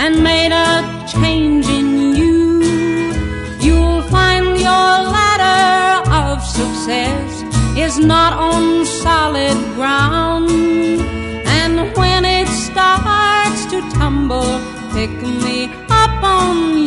and made a change in you, you'll find your ladder of success is not on solid ground. And when it starts to tumble, pick me up on